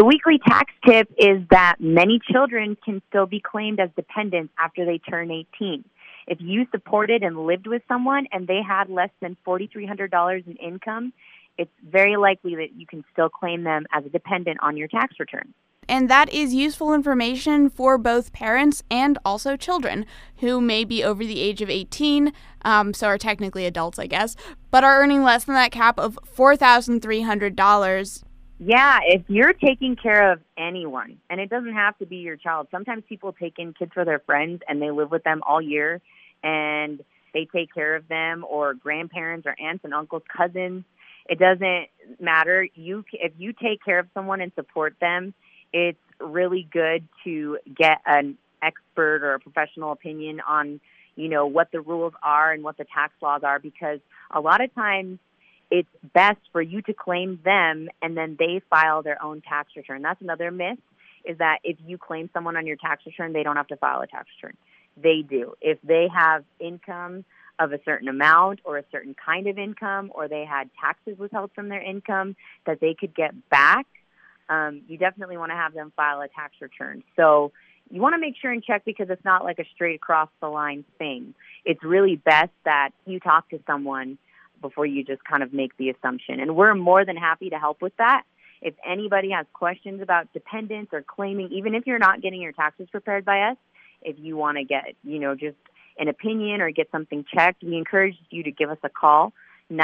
The weekly tax tip is that many children can still be claimed as dependents after they turn 18. If you supported and lived with someone and they had less than $4,300 in income, it's very likely that you can still claim them as a dependent on your tax return. And that is useful information for both parents and also children who may be over the age of 18, so are technically adults, I guess, but are earning less than that cap of $4,300. Yeah, if you're taking care of anyone, and it doesn't have to be your child. Sometimes people take in kids for their friends and they live with them all year and they take care of them, or grandparents or aunts and uncles, cousins. It doesn't matter. If you take care of someone and support them, it's really good to get an expert or a professional opinion on, what the rules are and what the tax laws are, because a lot of times it's best for you to claim them and then they file their own tax return. That's another myth, is that if you claim someone on your tax return, they don't have to file a tax return. They do. If they have income of a certain amount or a certain kind of income, or they had taxes withheld from their income that they could get back, you definitely want to have them file a tax return. So you want to make sure and check, because it's not like a straight across the line thing. It's really best that you talk to someone before you just kind of make the assumption. And we're more than happy to help with that. If anybody has questions about dependents or claiming, even if you're not getting your taxes prepared by us, if you want to get, just an opinion or get something checked, we encourage you to give us a call.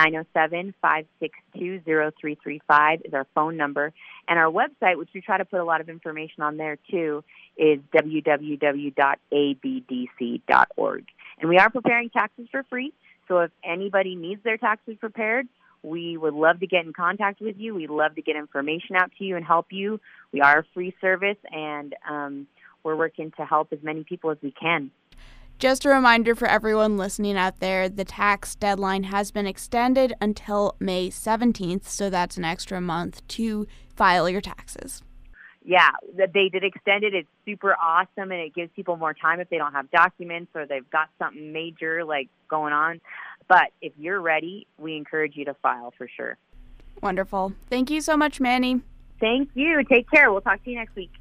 907-562-0335 is our phone number. And our website, which we try to put a lot of information on there too, is www.abdc.org. And we are preparing taxes for free. So if anybody needs their taxes prepared, we would love to get in contact with you. We'd love to get information out to you and help you. We are a free service, and we're working to help as many people as we can. Just a reminder for everyone listening out there, the tax deadline has been extended until May 17th, so that's an extra month to file your taxes. Yeah, they did extend it. It's super awesome, and it gives people more time if they don't have documents or they've got something major like going on. But if you're ready, we encourage you to file for sure. Wonderful. Thank you so much, Manny. Thank you. Take care. We'll talk to you next week.